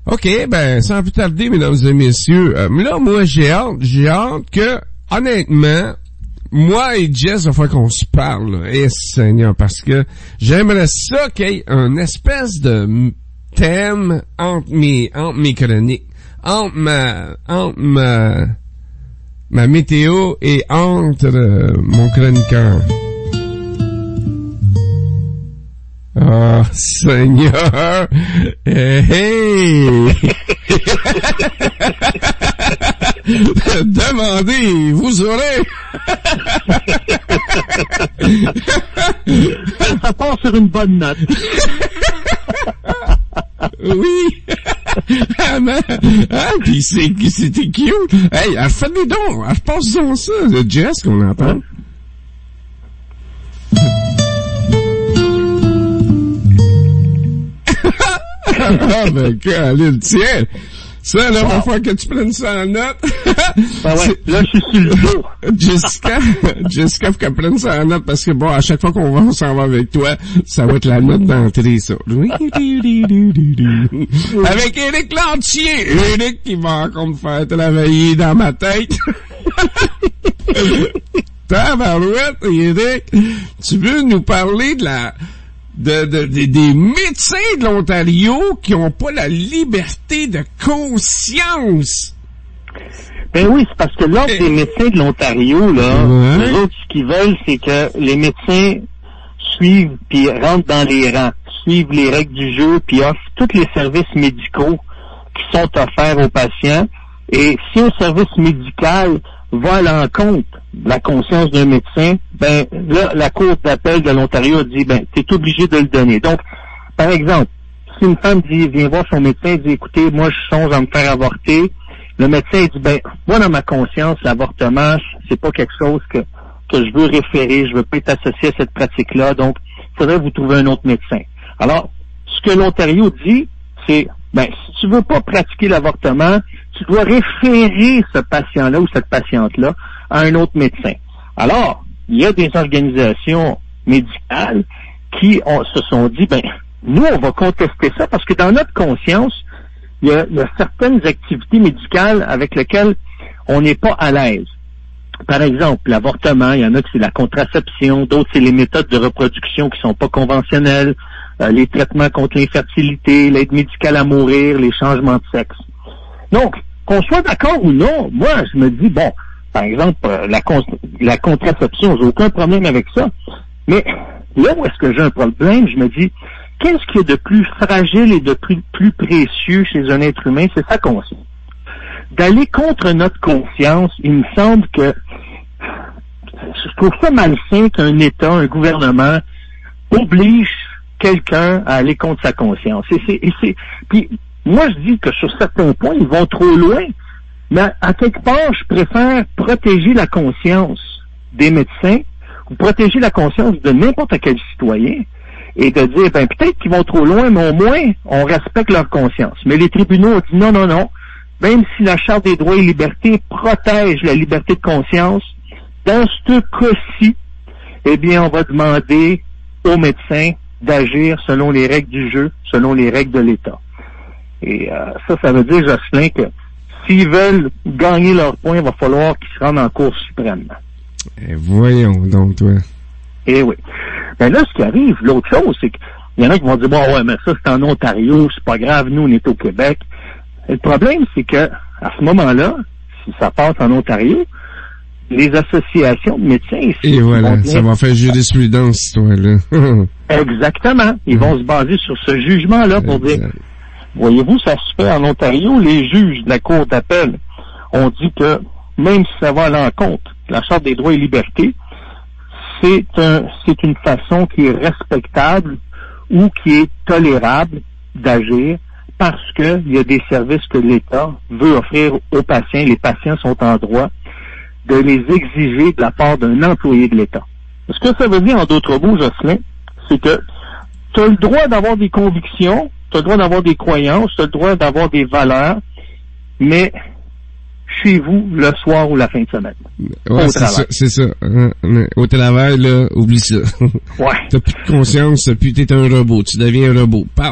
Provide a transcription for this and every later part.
OK, ben, sans plus tarder, mesdames et messieurs, là, moi, j'ai hâte que, honnêtement, moi et Jess, il va falloir qu'on se parle, là. Eh, Seigneur, parce que j'aimerais ça qu'il y ait un espèce de thème entre mes chroniques, entre ma météo et entre mon chroniqueur. Oh, Seigneur! Hey! Demandez, vous aurez! Ça part sur une bonne note. Oui! Pis c'était cute! Hey, faites-les donc! Repasse donc ça, le Jess qu'on entend. Ah, ben, Caroline, tiens! Ça, là, va falloir que tu prennes ça en note. Ben ouais, là, je suis sur le dos. Jessica, faut qu'elle prenne ça en note parce que bon, à chaque fois on s'en va avec toi, ça va être la note d'entrée, ça. Avec Éric Lantier. Éric qui va encore me faire travailler dans ma tête. Tabarouette, Éric, tu veux nous parler des médecins de l'Ontario qui ont pas la liberté de conscience. Ben oui, c'est parce que l'Ordre des médecins de l'Ontario, là, eux autres, ce qu'ils veulent, c'est que les médecins suivent puis rentrent dans les rangs, suivent les règles du jeu puis offrent tous les services médicaux qui sont offerts aux patients. Et si un service médical va à l'encontre de la conscience d'un médecin, ben là, la Cour d'appel de l'Ontario dit, ben, t'es obligé de le donner. Donc, par exemple, si une femme dit, viens voir son médecin, dit, écoutez, moi, je songe à me faire avorter, le médecin dit, ben, moi, dans ma conscience, l'avortement, c'est pas quelque chose que je veux référer, je veux pas être associé à cette pratique-là, donc, il faudrait vous trouver un autre médecin. Alors, ce que l'Ontario dit, c'est, ben, si tu veux pas pratiquer l'avortement, tu dois référer ce patient-là ou cette patiente-là à un autre médecin. Alors, il y a des organisations médicales qui se sont dit, ben, nous, on va contester ça parce que dans notre conscience, il y a certaines activités médicales avec lesquelles on n'est pas à l'aise. Par exemple, l'avortement, il y en a que c'est la contraception, d'autres c'est les méthodes de reproduction qui sont pas conventionnelles, les traitements contre l'infertilité, l'aide médicale à mourir, les changements de sexe. Donc, qu'on soit d'accord ou non, moi, je me dis, bon, par exemple, la contraception, j'ai aucun problème avec ça. Mais là où est-ce que j'ai un problème, je me dis, qu'est-ce qu'il y a de plus fragile et de plus précieux chez un être humain? C'est sa conscience. D'aller contre notre conscience, il me semble que je trouve ça malsain qu'un État, un gouvernement, oblige quelqu'un à aller contre sa conscience. Puis moi, je dis que sur certains points, ils vont trop loin. Mais à quelque part, je préfère protéger la conscience des médecins ou protéger la conscience de n'importe quel citoyen et de dire, ben peut-être qu'ils vont trop loin, mais au moins, on respecte leur conscience. Mais les tribunaux ont dit non. Même si la Charte des droits et libertés protège la liberté de conscience, dans ce cas-ci, eh bien, on va demander aux médecins d'agir selon les règles du jeu, selon les règles de l'État. Et ça veut dire, Jocelyn, que s'ils veulent gagner leur point, il va falloir qu'ils se rendent en Cour suprême. Et voyons donc, toi. Eh oui. Ben là, ce qui arrive, l'autre chose, c'est qu'il y en a qui vont dire, bon, ouais, mais ça, c'est en Ontario, c'est pas grave, nous, on est au Québec. Et le problème, c'est que, à ce moment-là, si ça passe en Ontario, les associations de médecins ici... Et voilà, ça va faire jurisprudence, toi, là. Exactement. Ils vont se baser sur ce jugement-là pour dire, voyez-vous, ça se fait en Ontario, les juges de la Cour d'appel ont dit que, même si ça va à l'encontre de la Charte des droits et libertés, c'est une façon qui est respectable ou qui est tolérable d'agir parce que il y a des services que l'État veut offrir aux patients. Les patients sont en droit de les exiger de la part d'un employé de l'État. Ce que ça veut dire, en d'autres mots, Jocelyn, c'est que tu as le droit d'avoir des convictions, tu as le droit d'avoir des croyances, tu as le droit d'avoir des valeurs, mais chez vous, le soir ou la fin de semaine. Ouais, c'est ça. Au travail, là, oublie ça. Ouais. T'as plus de conscience, t'es un robot. Tu deviens un robot. Pow!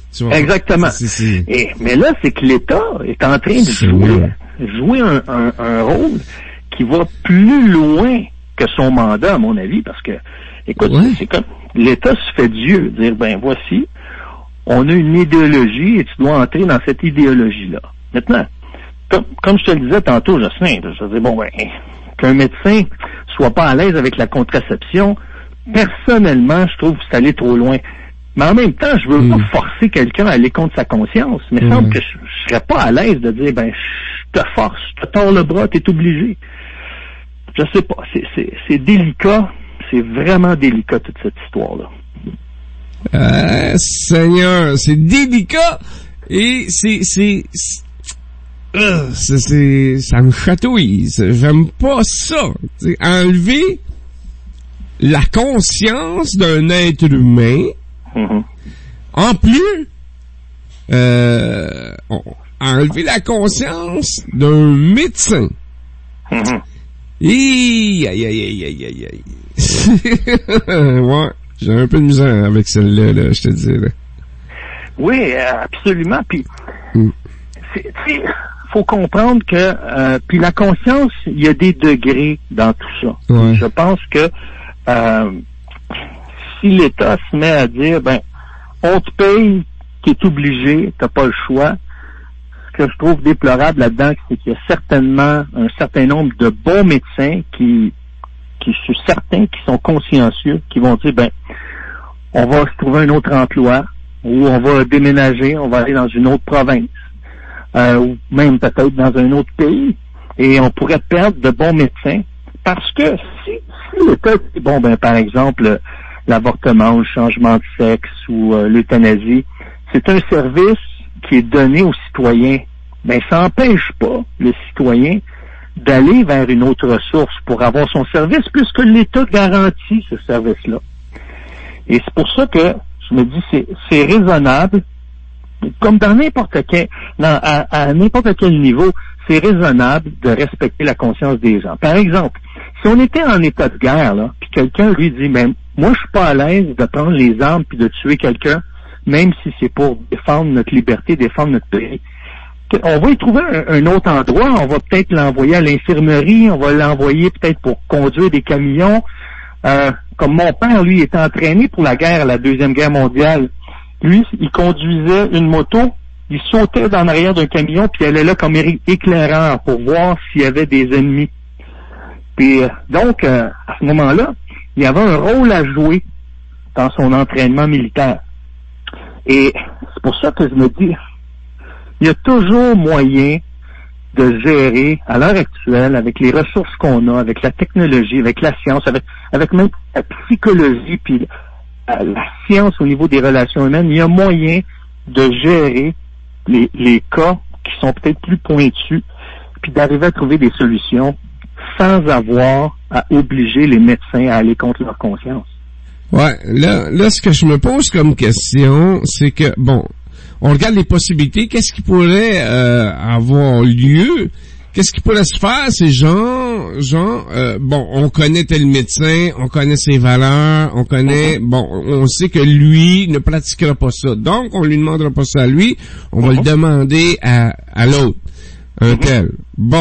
Exactement. Mais là, c'est que l'État est en train de jouer un rôle qui va plus loin que son mandat, à mon avis, parce que, écoute, c'est comme l'État se fait Dieu, dire, voici, on a une idéologie et tu dois entrer dans cette idéologie-là. Maintenant, comme je te le disais tantôt, Jocelyn, je disais, qu'un médecin soit pas à l'aise avec la contraception, personnellement, je trouve que c'est aller trop loin. Mais en même temps, je veux pas forcer quelqu'un à aller contre sa conscience. Mais il semble que je serais pas à l'aise de dire, je te force, je te tords le bras, t'es obligé. Je sais pas, c'est délicat, c'est vraiment délicat toute cette histoire-là. Seigneur, c'est délicat et ça me chatouille. J'aime pas ça. T'sais, enlever la conscience d'un être humain. En plus, enlever la conscience d'un médecin. Aïe. Ouais, j'ai un peu de misère avec celle-là, là, je te dis. Là. Oui, absolument. Puis, faut comprendre que, puis la conscience, il y a des degrés dans tout ça. Ouais. Je pense que si l'État se met à dire, on te paye, t'es obligé, t'as pas le choix. Ce que je trouve déplorable là-dedans, c'est qu'il y a certainement un certain nombre de bons médecins qui je suis certain, qui sont consciencieux, qui vont dire, on va se trouver un autre emploi, ou on va déménager, on va aller dans une autre province, ou même peut-être dans un autre pays, et on pourrait perdre de bons médecins, parce que si l'État dit, par exemple, l'avortement ou le changement de sexe ou l'euthanasie, c'est un service qui est donné aux citoyens. Ça n'empêche pas le citoyen d'aller vers une autre ressource pour avoir son service, puisque l'État garantit ce service-là. Et c'est pour ça que je me dis c'est raisonnable, comme dans à n'importe quel niveau, c'est raisonnable de respecter la conscience des gens. Par exemple, si on était en état de guerre, là, puis quelqu'un lui dit, moi je suis pas à l'aise de prendre les armes puis de tuer quelqu'un, même si c'est pour défendre notre liberté, défendre notre pays. On va y trouver un autre endroit, on va peut-être l'envoyer à l'infirmerie, on va l'envoyer peut-être pour conduire des camions. Comme mon père, lui, était entraîné pour la guerre, la Deuxième Guerre mondiale. Lui, il conduisait une moto, il sautait dans l'arrière d'un camion, puis il allait là comme éclaireur pour voir s'il y avait des ennemis. Puis donc, à ce moment-là, il y avait un rôle à jouer dans son entraînement militaire. Et c'est pour ça que je me dis, il y a toujours moyen de gérer, à l'heure actuelle, avec les ressources qu'on a, avec la technologie, avec la science, avec même la psychologie, puis la science au niveau des relations humaines, il y a moyen de gérer les cas qui sont peut-être plus pointus, puis d'arriver à trouver des solutions sans avoir à obliger les médecins à aller contre leur conscience. Ouais, là, ce que je me pose comme question, c'est que, on regarde les possibilités, qu'est-ce qui pourrait avoir lieu, qu'est-ce qui pourrait se faire, ces gens, on connaît tel médecin, on connaît ses valeurs, on connaît, on sait que lui ne pratiquera pas ça, donc on lui demandera pas ça à lui, on va le demander à l'autre, un tel.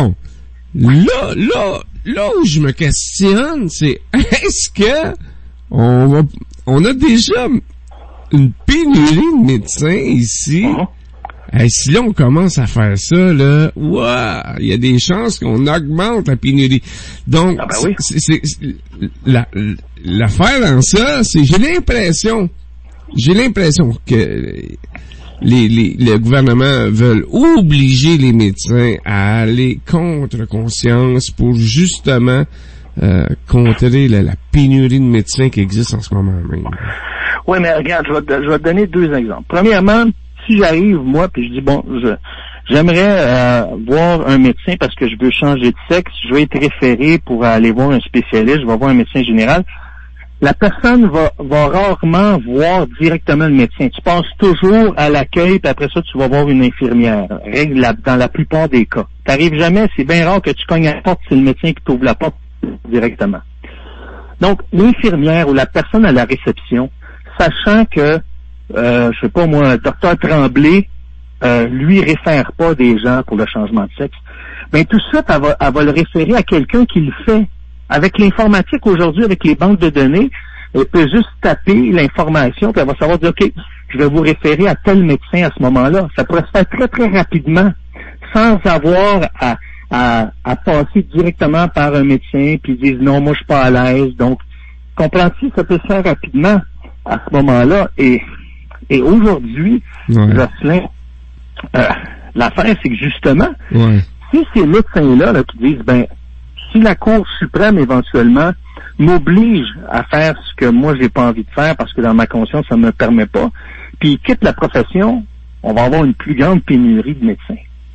Là où je me questionne, c'est est-ce que on a déjà une pénurie de médecins ici. Si là on commence à faire ça, là, il y a des chances qu'on augmente la pénurie. Donc, c'est l'affaire dans ça, c'est j'ai l'impression que le gouvernement veulent obliger les médecins à aller contre conscience pour justement contrer la pénurie de médecins qui existe en ce moment même. Oui, mais regarde, je vais te donner deux exemples. Premièrement, si j'arrive, moi, puis je dis, j'aimerais voir un médecin parce que je veux changer de sexe, je veux être référé pour aller voir un spécialiste, je vais voir un médecin général. La personne va rarement voir directement le médecin. Tu passes toujours à l'accueil, puis après ça, tu vas voir une infirmière. Règle dans la plupart des cas. T'arrives jamais, c'est bien rare que tu cognes à la porte, c'est le médecin qui t'ouvre la porte directement. Donc, l'infirmière ou la personne à la réception, sachant que je sais pas moi, docteur Tremblay, lui réfère pas des gens pour le changement de sexe, ben tout ça, elle va le référer à quelqu'un qui le fait. Avec l'informatique aujourd'hui, avec les banques de données, elle peut juste taper l'information, puis elle va savoir dire, OK, je vais vous référer à tel médecin à ce moment-là. Ça pourrait se faire très, très rapidement, sans avoir à passer directement par un médecin, puis ils disent, non, moi, je suis pas à l'aise. Donc, comprends-tu, ça peut se faire rapidement à ce moment-là. Et aujourd'hui, Jocelyn, l'affaire, c'est que justement, si ces médecins-là là, qui disent, ben, si la Cour suprême, éventuellement, m'oblige à faire ce que moi, j'ai pas envie de faire parce que dans ma conscience, ça me permet pas, puis ils quittent la profession, on va avoir une plus grande pénurie de médecins.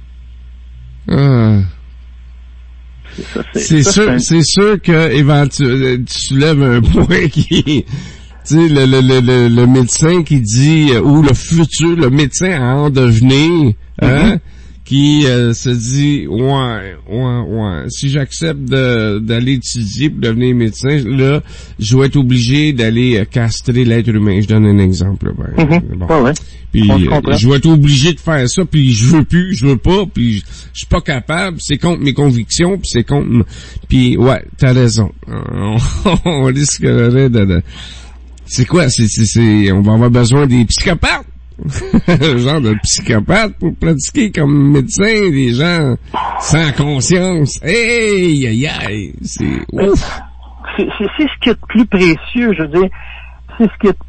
C'est sûr que éventuellement, tu soulèves un point qui... Tu sais, le médecin qui dit, ou le médecin à en devenir, hein, qui se dit, ouais, si j'accepte d'aller étudier pour devenir médecin, là, je vais être obligé d'aller castrer l'être humain. Je donne un exemple. Bon. Puis je vais être obligé de faire ça, puis je veux pas, puis je suis pas capable, c'est contre mes convictions, puis c'est contre... Puis ouais, t'as raison. On risquerait de... C'est quoi? On va avoir besoin des psychopathes. Genre de psychopathes pour pratiquer comme médecin des gens sans conscience. Hey, c'est ouf. C'est ce qui est de plus précieux, je veux dire. C'est ce qui est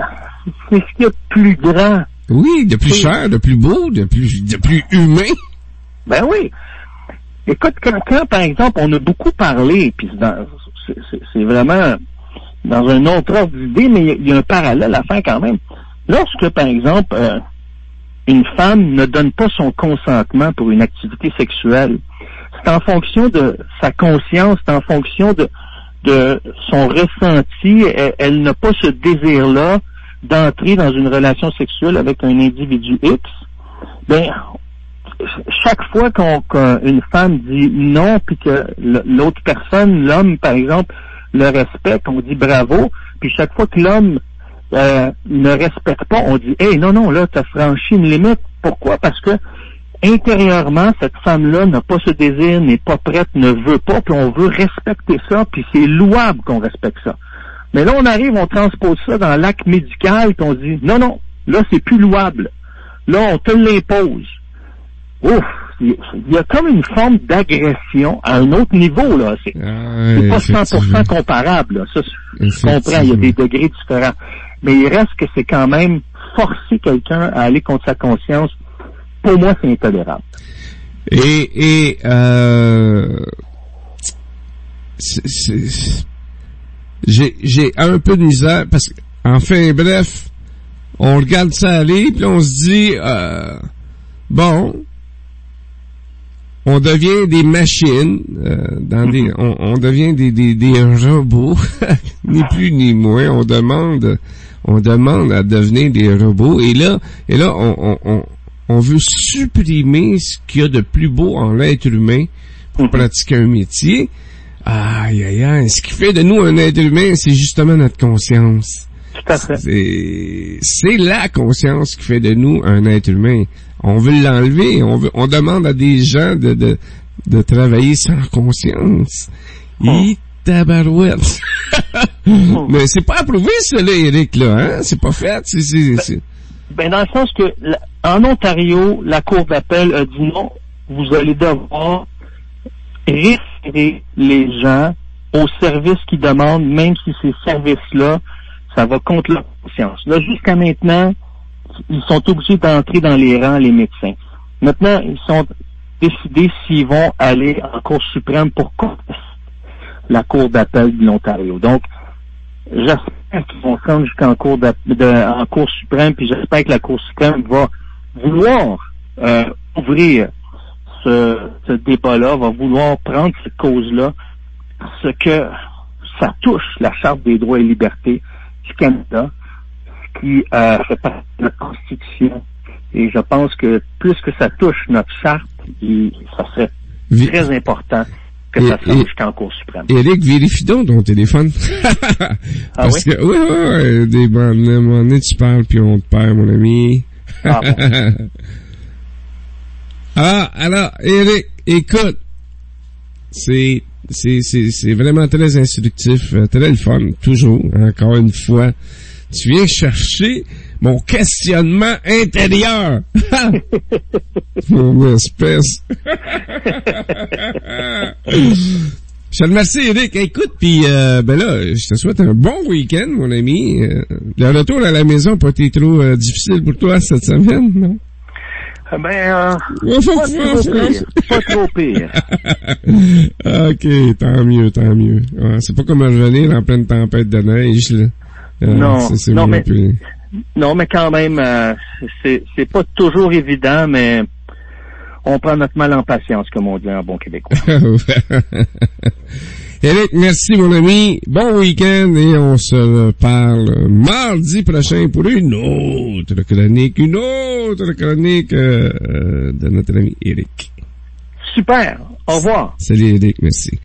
de plus grand. Oui, de plus cher, de plus beau, de plus humain. Ben oui. Écoute, quand par exemple, on a beaucoup parlé, puis c'est vraiment dans un autre ordre d'idée, mais il y a un parallèle à faire quand même. Lorsque, par exemple, une femme ne donne pas son consentement pour une activité sexuelle, c'est en fonction de sa conscience, c'est en fonction de son ressenti. Elle n'a pas ce désir-là d'entrer dans une relation sexuelle avec un individu X. Ben, chaque fois qu'une femme dit non, puis que l'autre personne, l'homme, par exemple, le respecte, on dit bravo, puis chaque fois que l'homme ne respecte pas, on dit hey, non, là, t'as franchi une limite. Pourquoi? Parce que intérieurement, cette femme-là n'a pas ce désir, n'est pas prête, ne veut pas, puis on veut respecter ça, puis c'est louable qu'on respecte ça. Mais là, on transpose ça dans l'acte médical, puis on dit non, là, c'est plus louable. Là, on te l'impose. Ouf! Il y a comme une forme d'agression à un autre niveau, là. C'est pas 100% comparable, là. Ça, je comprends, il y a des degrés différents. Mais il reste que c'est quand même forcer quelqu'un à aller contre sa conscience. Pour moi, c'est intolérable. J'ai un peu de misère parce que, enfin, bref, on regarde ça aller, puis on se dit, bon, on devient des machines, on devient des robots, ni plus ni moins. On demande à devenir des robots. Et là, on veut supprimer ce qu'il y a de plus beau en l'être humain pour pratiquer un métier. Aïe. Ce qui fait de nous un être humain, c'est justement notre conscience. Tout à fait. C'est la conscience qui fait de nous un être humain. On veut l'enlever. On demande à des gens de travailler sans conscience. Tabarouette. Mais c'est pas approuvé, ça, là, Éric, là, hein? C'est pas fait. Ben, dans le sens que, en Ontario, la Cour d'appel a dit non, vous allez devoir référer les gens aux services qu'ils demandent, même si ces services-là, ça va contre leur conscience. Là, jusqu'à maintenant, ils sont obligés d'entrer dans les rangs, les médecins. Maintenant, ils sont décidés s'ils vont aller en Cour suprême pour contester la Cour d'appel de l'Ontario. Donc, j'espère qu'ils vont se rendre jusqu'en Cour suprême, puis j'espère que la Cour suprême va vouloir ouvrir ce débat-là, va vouloir prendre cette cause-là, parce que ça touche la Charte des droits et libertés du Canada, qui fait partie de notre Constitution. Et je pense que plus que ça touche notre charte, ça serait très important que ça se rende jusqu'en Cour suprême. Éric, vérifie donc ton téléphone. Parce que, oui, des bandes, à un moment donné, tu parles puis on te perd, mon ami. Ah bon. Alors, Éric, écoute, c'est vraiment très instructif, très le fun, toujours, encore une fois. Tu viens chercher mon questionnement intérieur. Mon espèce. Je te remercie, Éric. Écoute, puis ben là, je te souhaite un bon week-end, mon ami. Le retour à la maison n'a pas été trop difficile pour toi cette semaine, non? Pas trop pire. OK, tant mieux. Ah, c'est pas comme revenir en pleine tempête de neige, là. Non, mais quand même, c'est pas toujours évident, mais on prend notre mal en patience, comme on dit en bon québécois. Éric, merci mon ami, bon week-end et on se parle mardi prochain pour une autre chronique de notre ami Éric. Super, au revoir. Salut Éric, merci.